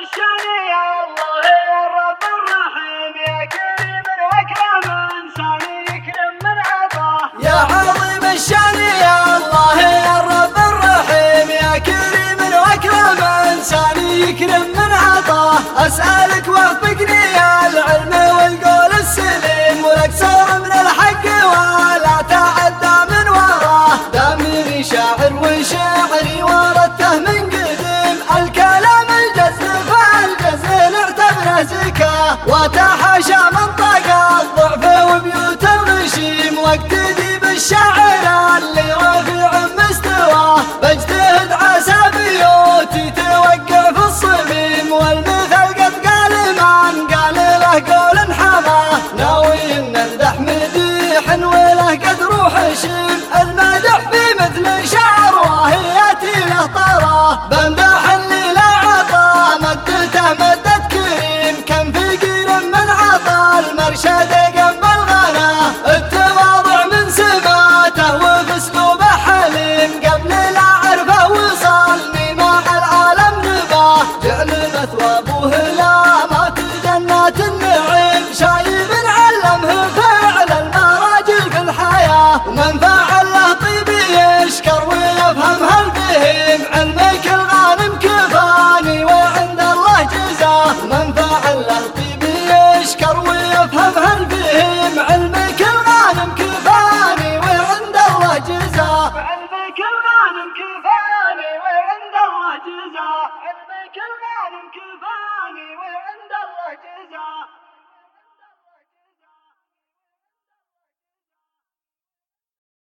الشان يا الله يا رب الرحيم يا كريم واكرم انسان يكرم من عطاه. يا عظيم الشان يا الله يا رب الرحيم يا كريم واكرم انسان يكرم من عطاه. اسالك وفقني يا العلم والقول السليم والاكثر من الحق ولا تعدى من وراه. دامني شاعر وشعري ورثته من قديم الكلام الجزل فالجزل اعتبره زكاه. وتحاشى منطق الضعف وبيوت الغشيم واقتدي بالشاعر اللي رافع مستواه. بجتهد عسى بيوتي توقع في الصميم والمثل قد قال من قال له قول حماه. ناوي ان امدح مديح وله قد روح شيم المدح بمثل شعر وهياتي له طراه. بمدح اللي لا عطى مدته مدة كريم كم فقير من عطى المرشد قبل الغناه. التواضع من سماته وفي اسلوبه حليم قبل لا اعرفه وصلني مع العالم نباه. جعل مثوابه هلامات جنات النعيم شايب علمه فعل المراجل في الحياه. ومن فعل له طيب يشكر ويفهم هالفهم علمك الغانم كفاني وعند الله جزاه. من فعل له طيب يشكر ويفهم هالفهم علمك الغانم كفاني وعند الله جزاه. علمك الغانم كفاني وعند الله جزاه. علمك الغانم كفاني وعند الله جزاه.